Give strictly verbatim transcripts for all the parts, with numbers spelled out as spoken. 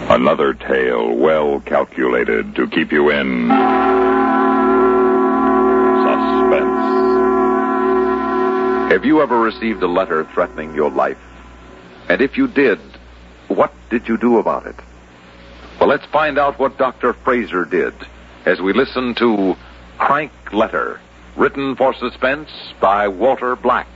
Another tale well calculated to keep you in suspense. Have you ever received a letter threatening your life? And if you did, what did you do about it? Well, let's find out what Doctor Fraser did as we listen to Crank Letter, written for suspense by Walter Black.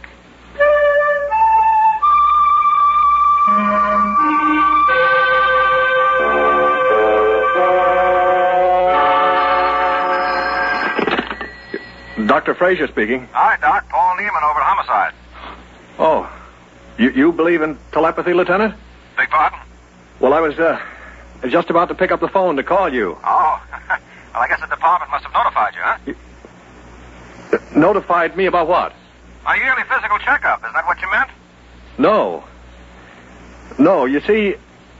Doctor Fraser speaking. Hi, Doc. Paul Neiman over at Homicide. Oh, you you believe in telepathy, Lieutenant? Beg pardon? Well, I was uh, just about to pick up the phone to call you. Oh. Well, I guess the department must have notified you, huh? You, uh, notified me about what? A yearly physical checkup. Is that what you meant? No. No, you see,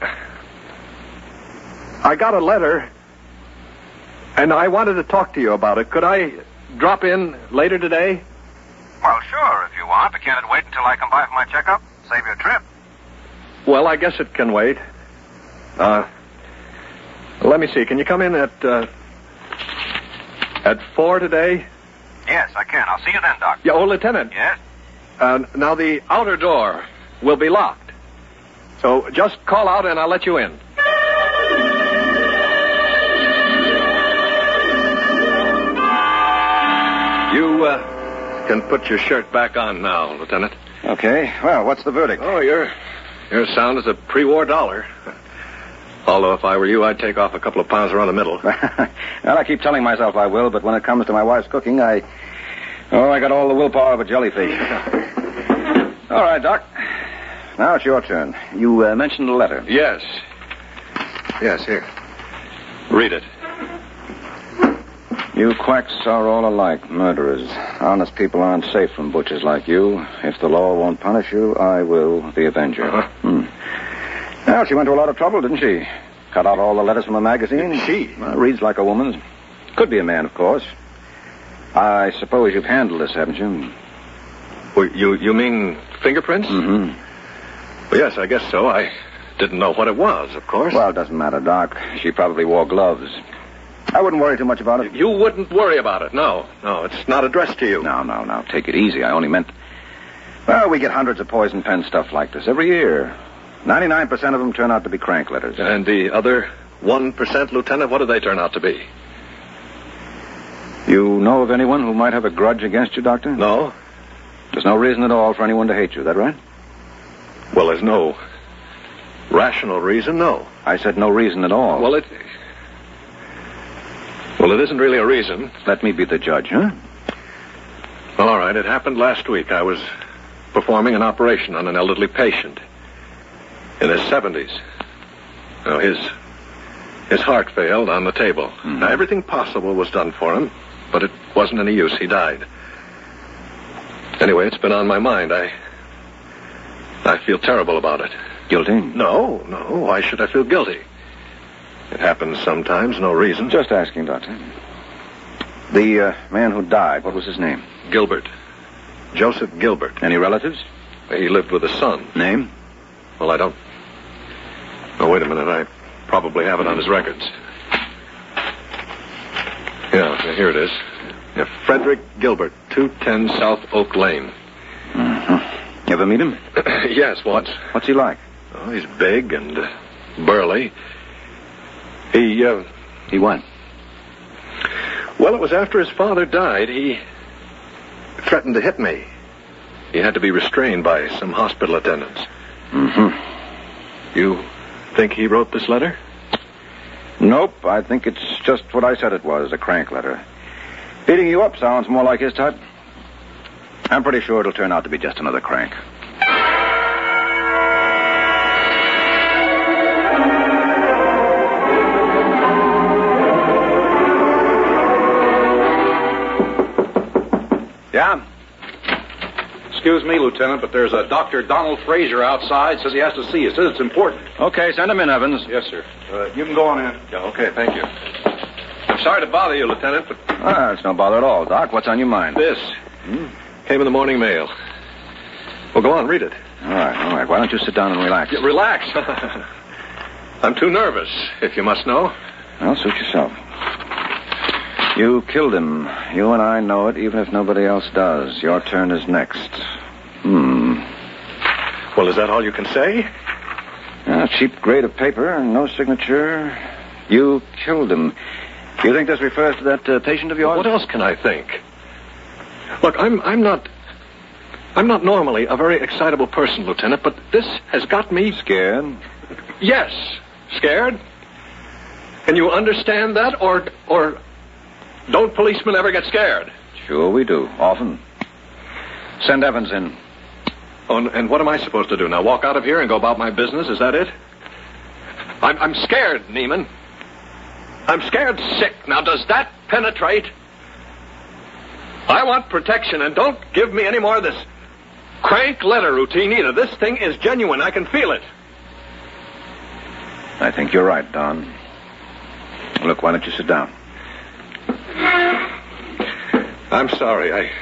I got a letter, and I wanted to talk to you about it. Could I drop in later today? Well, sure, if you want. But can't it wait until I come by for my checkup? Save you a trip. Well, I guess it can wait. Uh, let me see. Can you come in at, uh, at four today? Yes, I can. I'll see you then, Doc. Yeah, oh, Lieutenant. Yes? Uh, now, the outer door will be locked. So just call out and I'll let you in. You, uh, can put your shirt back on now, Lieutenant. Okay. Well, what's the verdict? Oh, you're, you're as sound as a pre-war dollar. Although if I were you, I'd take off a couple of pounds around the middle. Well, I keep telling myself I will, but when it comes to my wife's cooking, I... Oh, I got all the willpower of a jellyfish. All right, Doc. Now it's your turn. You uh, mentioned a letter. Yes. Yes, here. Read it. You quacks are all alike, murderers. Honest people aren't safe from butchers like you. If the law won't punish you, I will, the Avenger. Uh-huh. Hmm. Well, she went to a lot of trouble, didn't she? Cut out all the letters from a magazine. She? Well, reads like a woman. Could be a man, of course. I suppose you've handled this, haven't you? Well, you, you mean fingerprints? Mm-hmm. Well, yes, I guess so. I didn't know what it was, of course. Well, it doesn't matter, Doc. She probably wore gloves. I wouldn't worry too much about it. You wouldn't worry about it, no. No, it's not addressed to you. No, no, no. Take it easy. I only meant... Well, we get hundreds of poison pen stuff like this every year. ninety-nine percent of them turn out to be crank letters. And the other one percent, Lieutenant, what do they turn out to be? You know of anyone who might have a grudge against you, Doctor? No. There's no reason at all for anyone to hate you, is that right? Well, there's no rational reason, no. I said no reason at all. Well, it... Well, it isn't really a reason. Let me be the judge, huh? Well, all right, it happened last week. I was performing an operation on an elderly patient in his seventies. Now, his his heart failed on the table. Mm-hmm. Now, everything possible was done for him, but it wasn't any use. He died. Anyway, it's been on my mind. I I feel terrible about it. Guilty? No, no. Why should I feel guilty? It happens sometimes, no reason. Just asking, Doctor. The uh, man who died, what was his name? Gilbert. Joseph Gilbert. Any relatives? He lived with a son. Name? Well, I don't... Oh, wait a minute. I probably have it on his records. Yeah, here it is. Yeah, Frederick Gilbert, two ten South Oak Lane. Mm-hmm. You ever meet him? Yes, once. What's he like? Oh, he's big and uh, burly. He, uh... He what? Well, it was after his father died. He threatened to hit me. He had to be restrained by some hospital attendants. Mm-hmm. You think he wrote this letter? Nope. I think it's just what I said it was, a crank letter. Beating you up sounds more like his type. I'm pretty sure it'll turn out to be just another crank. Yeah? Excuse me, Lieutenant, but there's a Doctor Donald Fraser outside. Says he has to see you. Says it's important. Okay, send him in, Evans. Yes, sir. Uh, you can go on in. Yeah, okay, thank you. I'm sorry to bother you, Lieutenant, but... Ah, it's no bother at all, Doc. What's on your mind? This. Hmm? Came in the morning mail. Well, go on, read it. All right, all right. Why don't you sit down and relax? Yeah, relax. I'm too nervous, if you must know. Well, suit yourself. You killed him. You and I know it, even if nobody else does. Your turn is next. Hmm. Well, is that all you can say? A cheap grade of paper, no signature. You killed him. You think this refers to that uh, patient of yours? What else can I think? Look, I'm I'm not I'm not normally a very excitable person, Lieutenant, but this has got me scared. Yes, scared. Can you understand that, or or don't policemen ever get scared? Sure we do, often. Send Evans in. Oh, and, and what am I supposed to do now? Walk out of here and go about my business? Is that it? I'm I'm scared, Neiman. I'm scared sick. Now, does that penetrate? I want protection, and don't give me any more of this crank letter routine either. This thing is genuine. I can feel it. I think you're right, Don. Look, why don't you sit down? I'm sorry. I...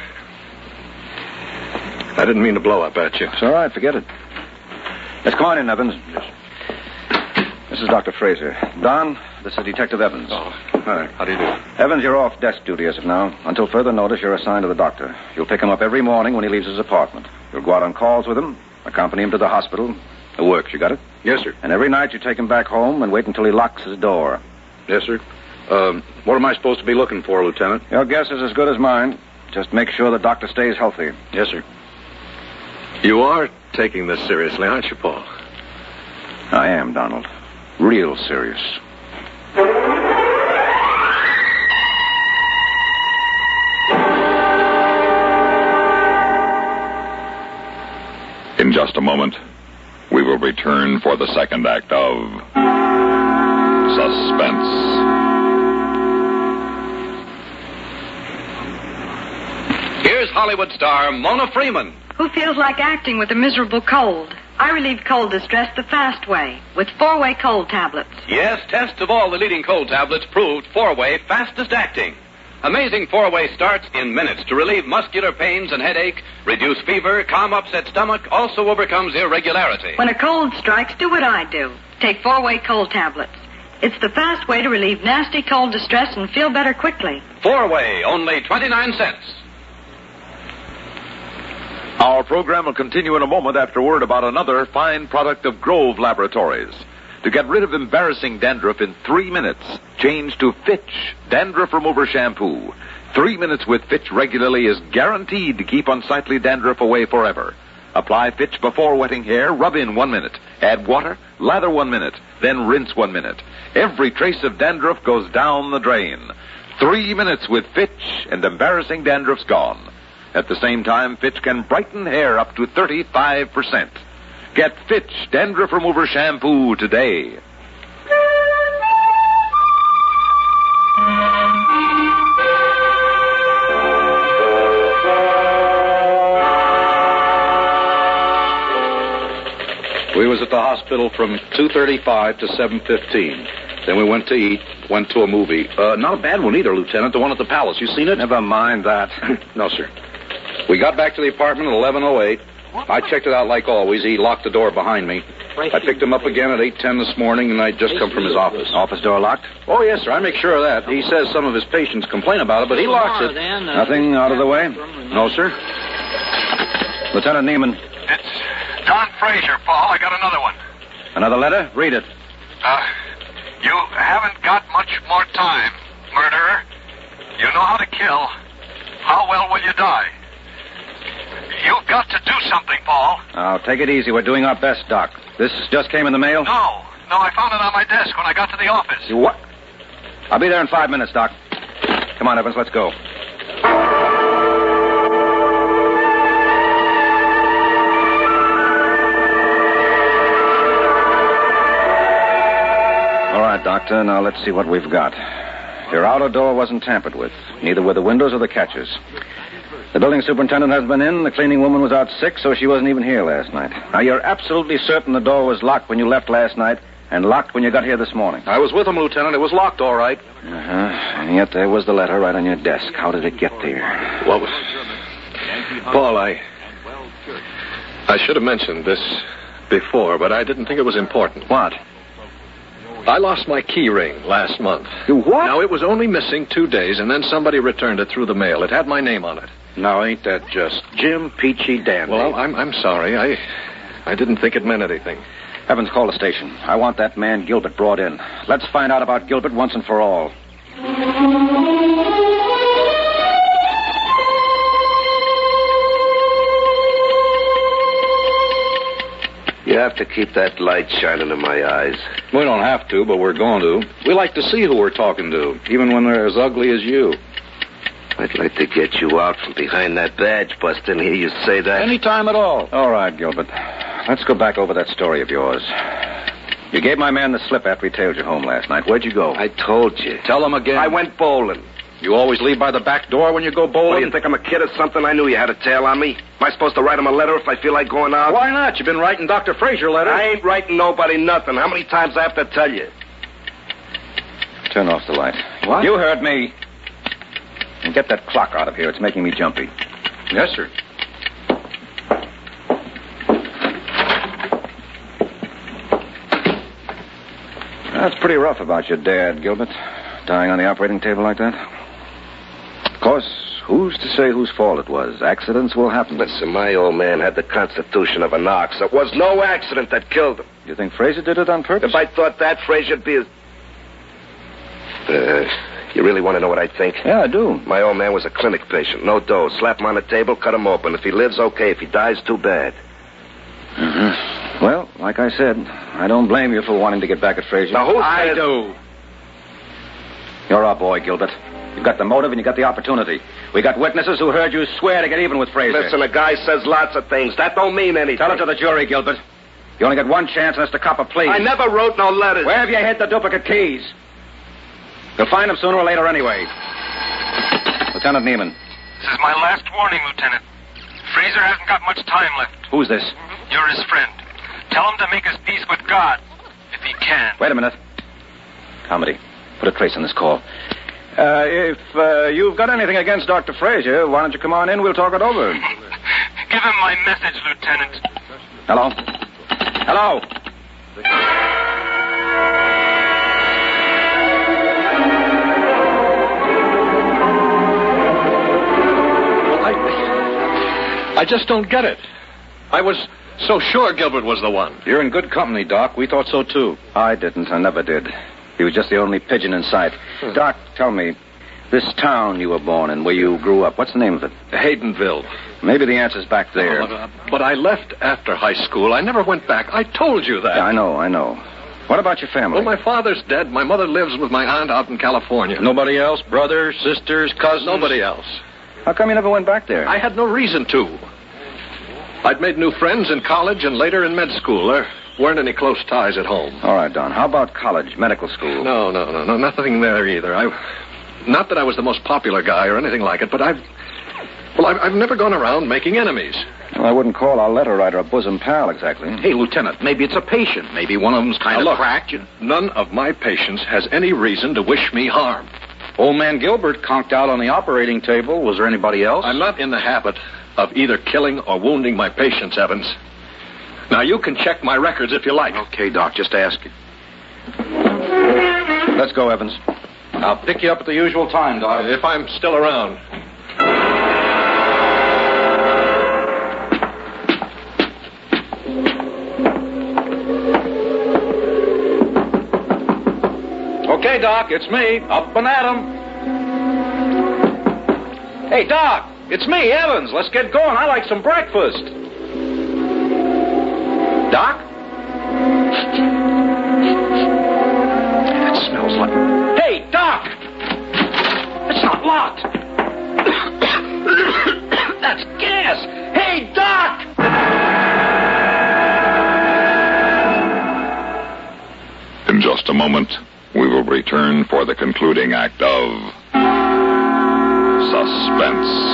I didn't mean to blow up at you. It's all right. Forget it. Let's come on in, Evans. Yes. This is Doctor Fraser. Don, this is Detective Evans. Oh, hi. How do you do? Evans, you're off desk duty as of now. Until further notice, you're assigned to the doctor. You'll pick him up every morning when he leaves his apartment. You'll go out on calls with him, accompany him to the hospital. It works, you got it? Yes, sir. And every night you take him back home and wait until he locks his door. Yes, sir. Um, what am I supposed to be looking for, Lieutenant? Your guess is as good as mine. Just make sure the doctor stays healthy. Yes, sir. You are taking this seriously, aren't you, Paul? I am, Donald. Real serious. In just a moment, we will return for the second act of Suspense. Here's Hollywood star Mona Freeman. Who feels like acting with a miserable cold? I relieve cold distress the fast way, with four-way cold tablets. Yes, tests of all the leading cold tablets proved four-way fastest acting. Amazing four-way starts in minutes to relieve muscular pains and headache, reduce fever, calm upset stomach, also overcomes irregularity. When a cold strikes, do what I do. Take four-way cold tablets. It's the fast way to relieve nasty cold distress and feel better quickly. Four-way, only twenty-nine cents. Our program will continue in a moment after word about another fine product of Grove Laboratories. To get rid of embarrassing dandruff in three minutes, change to Fitch Dandruff Remover Shampoo. Three minutes with Fitch regularly is guaranteed to keep unsightly dandruff away forever. Apply Fitch before wetting hair, rub in one minute. Add water, lather one minute, then rinse one minute. Every trace of dandruff goes down the drain. Three minutes with Fitch and embarrassing dandruff's gone. At the same time, Fitch can brighten hair up to thirty-five percent. Get Fitch Dandruff Remover Shampoo today. We was at the hospital from two thirty-five to seven fifteen. Then we went to eat, went to a movie. Uh, not a bad one either, Lieutenant. The one at the Palace. You seen it? Never mind that. No, sir. We got back to the apartment at eleven oh eight. I checked it out like always. He locked the door behind me. I picked him up again at eight ten this morning, and I'd just come from his office. Office door locked? Oh, yes, sir. I make sure of that. He says some of his patients complain about it, but he locks it. Nothing out of the way? No, sir. Lieutenant Neiman. It's Don Fraser, Paul. I got another one. Another letter? Read it. Uh, you haven't got much more time, murderer. You know how to kill. How well will you die? You've got to do something, Paul. Now, take it easy. We're doing our best, Doc. This just came in the mail? No. No, I found it on my desk when I got to the office. You what? I'll be there in five minutes, Doc. Come on, Evans, let's go. All right, Doctor, now let's see what we've got. Your outer door wasn't tampered with. Neither were the windows or the catches. The building superintendent has been in. The cleaning woman was out sick, so she wasn't even here last night. Now, you're absolutely certain the door was locked when you left last night and locked when you got here this morning. I was with him, Lieutenant. It was locked, all right. Uh-huh. And yet there was the letter right on your desk. How did it get there? Well, Paul, I... I should have mentioned this before, but I didn't think it was important. What? I lost my key ring last month. You what? Now, it was only missing two days, and then somebody returned it through the mail. It had my name on it. Now, ain't that just Jim Peachy Dandy? Well, I'm I'm sorry. I I didn't think it meant anything. Evans, call the station. I want that man Gilbert brought in. Let's find out about Gilbert once and for all. You have to keep that light shining in my eyes. We don't have to, but we're going to. We like to see who we're talking to, even when they're as ugly as you. I'd like to get you out from behind that badge bust and hear you say that. Any time at all. All right, Gilbert. Let's go back over that story of yours. You gave my man the slip after he tailed you home last night. Where'd you go? I told you. Tell him again. I went bowling. You always leave by the back door when you go bowling? What, do you think I'm a kid or something? I knew you had a tail on me. Am I supposed to write him a letter if I feel like going out? Why not? You've been writing Doctor Fraser letters. I ain't writing nobody nothing. How many times I have to tell you? Turn off the light. What? You heard me. And get that clock out of here. It's making me jumpy. Yes, sir. That's pretty rough about your dad, Gilbert. Dying on the operating table like that. Of course, who's to say whose fault it was? Accidents will happen. Listen, my old man had the constitution of an ox. It was no accident that killed him. You think Fraser did it on purpose? If I thought that, Fraser'd be as... Uh, you really want to know what I think? Yeah, I do. My old man was a clinic patient. No dose. Slap him on the table, cut him open. If he lives, okay. If he dies, too bad. Mm-hmm. Well, like I said, I don't blame you for wanting to get back at Fraser. Now, who I says... do. You're our boy, Gilbert. You've got the motive and you got the opportunity. We got witnesses who heard you swear to get even with Fraser. Listen, a guy says lots of things. That don't mean anything. Tell it to the jury, Gilbert. You only got one chance, and that's to cop a plea. I never wrote no letters. Where have you hid the duplicate keys? You'll find them sooner or later anyway. Lieutenant Neiman. This is my last warning, Lieutenant. Fraser hasn't got much time left. Who's this? You're his friend. Tell him to make his peace with God, if he can. Wait a minute. Comedy. Put a trace on this call. Uh, if uh, you've got anything against Doctor Fraser, why don't you come on in? We'll talk it over. Give him my message, Lieutenant. Hello? Hello? Well, I... I just don't get it. I was so sure Gilbert was the one. You're in good company, Doc. We thought so, too. I didn't. I never did. He was just the only pigeon in sight. Hmm. Doc, tell me, this town you were born in, where you grew up, what's the name of it? Haydenville. Maybe the answer's back there. Oh, but, uh, but I left after high school. I never went back. I told you that. Yeah, I know, I know. What about your family? Well, my father's dead. My mother lives with my aunt out in California. Nobody else? Brothers, sisters, cousins? Nobody else. How come you never went back there? I had no reason to. I'd made new friends in college and later in med school. There weren't any close ties at home. All right, Don. How about college, medical school? No, no, no, no. Nothing there either. I, not that I was the most popular guy or anything like it, but I've... Well, I've, I've never gone around making enemies. Well, I wouldn't call our letter writer a bosom pal, exactly. Hey, Lieutenant, maybe it's a patient. Maybe one of them's kind now, of look, cracked. You... None of my patients has any reason to wish me harm. Old man Gilbert conked out on the operating table. Was there anybody else? I'm not in the habit of either killing or wounding my patients, Evans. Now, you can check my records if you like. Okay, Doc, just ask it. Let's go, Evans. I'll pick you up at the usual time, Doc. If I'm still around. Okay, Doc, it's me. Up and at 'em. Hey, Doc, it's me, Evans. Let's get going. I like some breakfast. Doc? That smells like... Hey, Doc! It's not locked. That's gas. Hey, Doc! In just a moment, we will return for the concluding act of Suspense.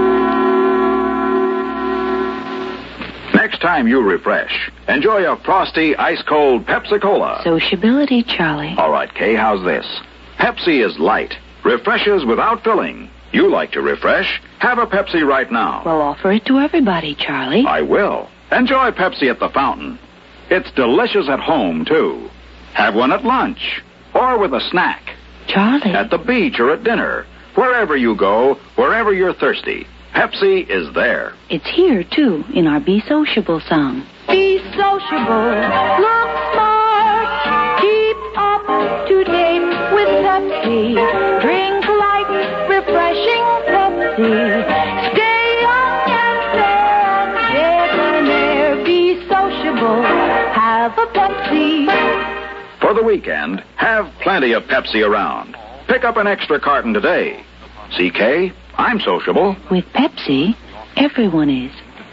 Next time you refresh, enjoy a frosty, ice-cold Pepsi-Cola. Sociability, Charlie. All right, Kay, how's this? Pepsi is light, refreshes without filling. You like to refresh? Have a Pepsi right now. Well, offer it to everybody, Charlie. I will. Enjoy Pepsi at the fountain. It's delicious at home, too. Have one at lunch. Or with a snack. Charlie. At the beach or at dinner. Wherever you go, wherever you're thirsty, Pepsi is there. It's here, too, in our Be Sociable song. Be sociable. Look smart. Keep up to date with Pepsi. Drink light, refreshing Pepsi. Stay young and fair and debonair. Be sociable. Have a Pepsi. For the weekend, have plenty of Pepsi around. Pick up an extra carton today. C K, I'm sociable. With Pepsi, everyone is.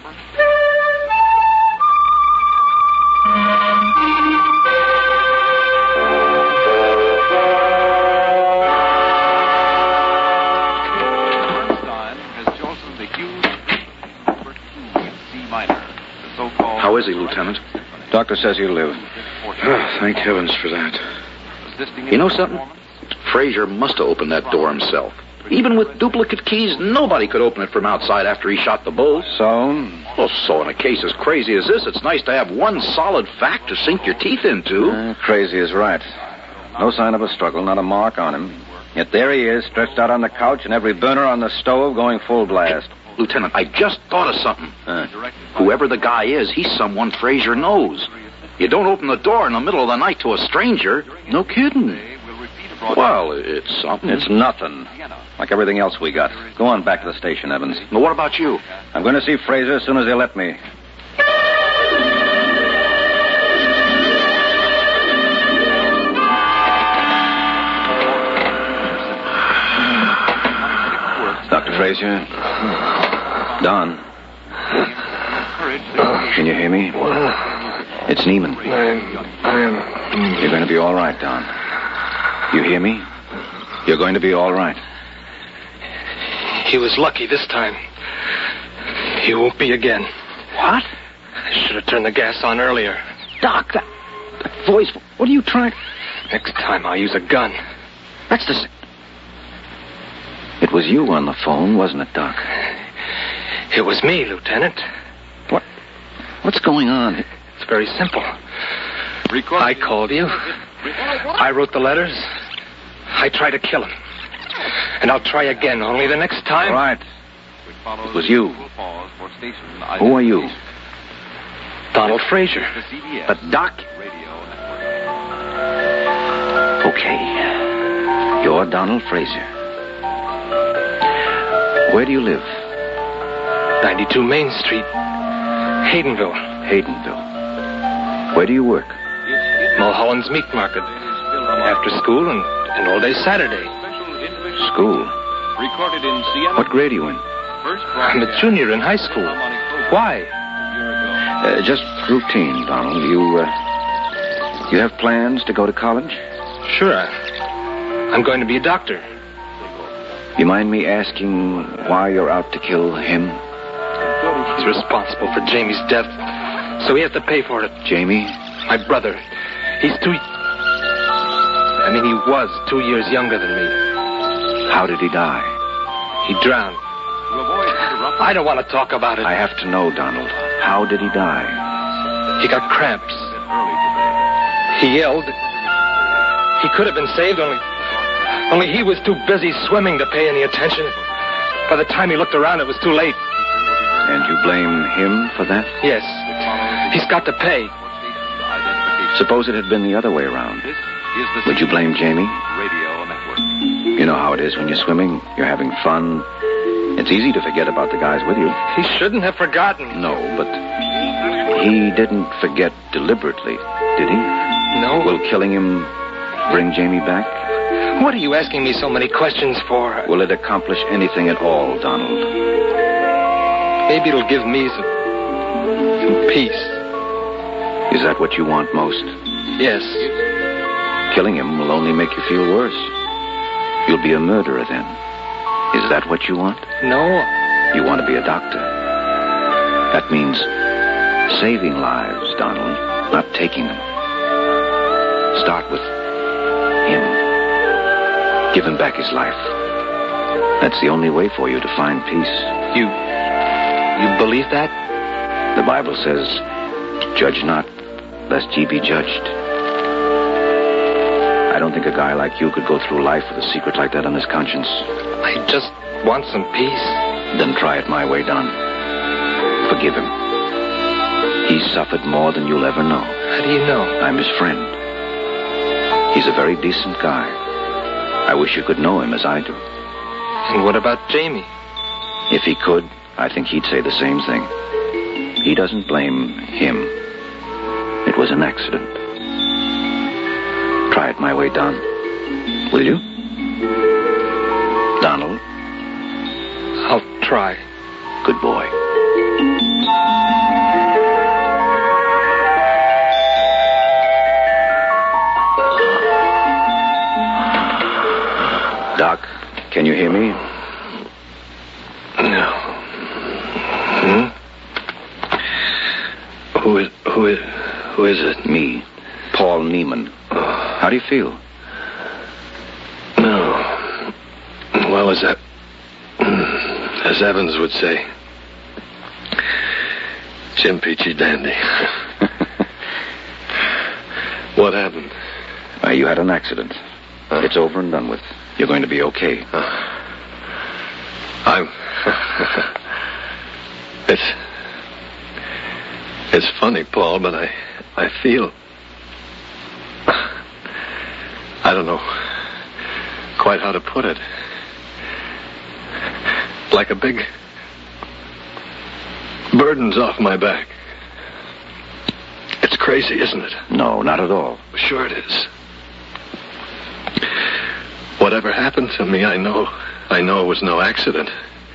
How is he, Lieutenant? Doctor says he'll live. Oh, thank heavens for that. You know something? Frazier must have opened that door himself. Even with duplicate keys, nobody could open it from outside after he shot the bull. So? Well, so in a case as crazy as this, it's nice to have one solid fact to sink your teeth into. Uh, crazy is right. No sign of a struggle, not a mark on him. Yet there he is, stretched out on the couch, and every burner on the stove going full blast. Hey, Lieutenant, I just thought of something. Uh, Whoever the guy is, he's someone Frazier knows. You don't open the door in the middle of the night to a stranger. No kidding. Well, it's something. It's nothing. Like everything else we got. Go on back to the station, Evans. Well, what about you? I'm going to see Frazier as soon as they let me. Doctor Frazier? Don? Can you hear me? It's Neiman. I'm... I'm... You're going to be all right, Don. You hear me? You're going to be all right. He was lucky this time. He won't be again. What? I should have turned the gas on earlier. Doc, that, that voice, what are you trying... Next time I'll use a gun. That's the... It was you on the phone, wasn't it, Doc? It was me, Lieutenant. What? What's going on? It's very simple. I called you. I wrote the letters. I tried to kill him. And I'll try again, only the next time... All right. It was you. Who are you? Donald Frazier. But, Doc... Okay. You're Donald Frazier. Where do you live? ninety-two Main Street. Haydenville. Haydenville. Where do you work? Mulholland's Meat Market. After school and, and all day Saturday. School? What grade are you in? I'm a junior in high school. Why? Uh, just routine, Donald. You, uh, you have plans to go to college? Sure. I, I'm going to be a doctor. You mind me asking why you're out to kill him? He's responsible for Jamie's death, so he has to pay for it. Jamie? My brother. He's two... I mean, he was two years younger than me. How did he die? He drowned. I don't want to talk about it. I have to know, Donald. How did he die? He got cramps. He yelled. He could have been saved, only... Only he was too busy swimming to pay any attention. By the time he looked around, it was too late. And you blame him for that? Yes. He's got to pay. Suppose it had been the other way around. Would you blame Jamie? You know how it is when you're swimming. You're having fun. It's easy to forget about the guys with you. He shouldn't have forgotten. No, but he didn't forget deliberately, did he? No. Will killing him bring Jamie back? What are you asking me so many questions for? Will it accomplish anything at all, Donald? Maybe it'll give me some, some peace. Is that what you want most? Yes. Killing him will only make you feel worse. You'll be a murderer then. Is that what you want? No. You want to be a doctor. That means saving lives, Donald, not taking them. Start with him. Give him back his life. That's the only way for you to find peace. You... you believe that? The Bible says, judge not, lest ye be judged. don't think a guy like you could go through life with a secret like that on his conscience. I just want some peace. Then try it my way, Don. Forgive him. He's suffered more than you'll ever know. How do you know? I'm his friend. He's a very decent guy. I wish you could know him as I do. And what about Jamie? If he could, I think he'd say the same thing. He doesn't blame him. It was an accident. Try it my way, Don. Will you? Donald? I'll try. Good boy. Doc, can you hear me? No. Hmm? Who is, who is, who is it? Me, Paul Neiman. How do you feel? No. Well, as that, as Evans would say, Jim Peachy Dandy. What happened? Uh, you had an accident. Huh? It's over and done with. You're going to be okay. Uh, I'm... it's... It's funny, Paul, but I... I feel... I don't know quite how to put it. Like a big burden's off my back. It's crazy, isn't it? No, not at all. Sure it is. Whatever happened to me, I know, I know it was no accident.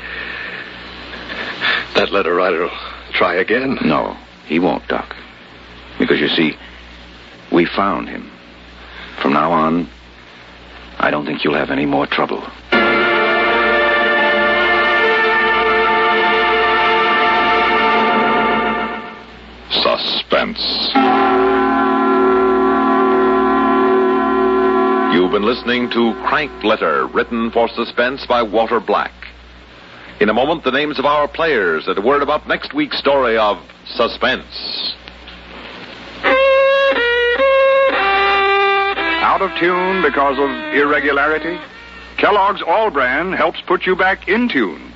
That letter writer will try again. No, he won't, Doc. Because you see, we found him. From now on, I don't think you'll have any more trouble. Suspense. You've been listening to Crank Letter, written for Suspense by Walter Black. In a moment, the names of our players and a word about next week's story of Suspense. Out of tune because of irregularity? Kellogg's All Bran helps put you back in tune.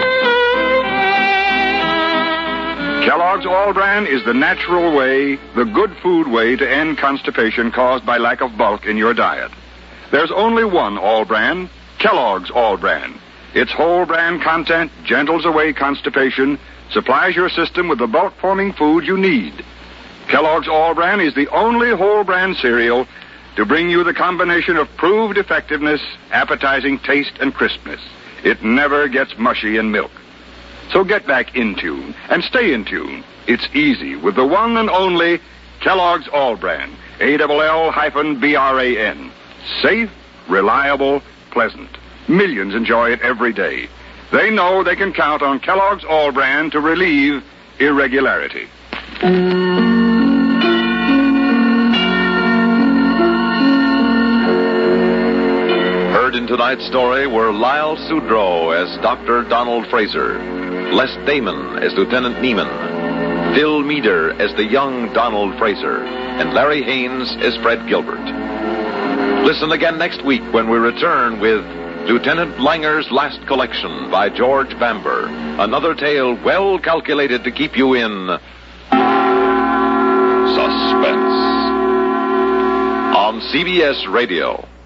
Kellogg's All Bran is the natural way, the good food way to end constipation caused by lack of bulk in your diet. There's only one All Bran, Kellogg's All Bran. Its whole bran content gentles away constipation, supplies your system with the bulk-forming food you need. Kellogg's All Bran is the only whole bran cereal to bring you the combination of proved effectiveness, appetizing taste, and crispness. It never gets mushy in milk. So get back in tune and stay in tune. It's easy with the one and only Kellogg's All Bran, A L L B R A N. Safe, reliable, pleasant. Millions enjoy it every day. They know they can count on Kellogg's All Bran to relieve irregularity. Heard in tonight's story were Lyle Sudrow as Doctor Donald Fraser, Les Damon as Lieutenant Neiman, Phil Meader as the young Donald Fraser, and Larry Haynes as Fred Gilbert. Listen again next week when we return with Lieutenant Langer's Last Collection by George Bamber, another tale well calculated to keep you in suspense on C B S Radio.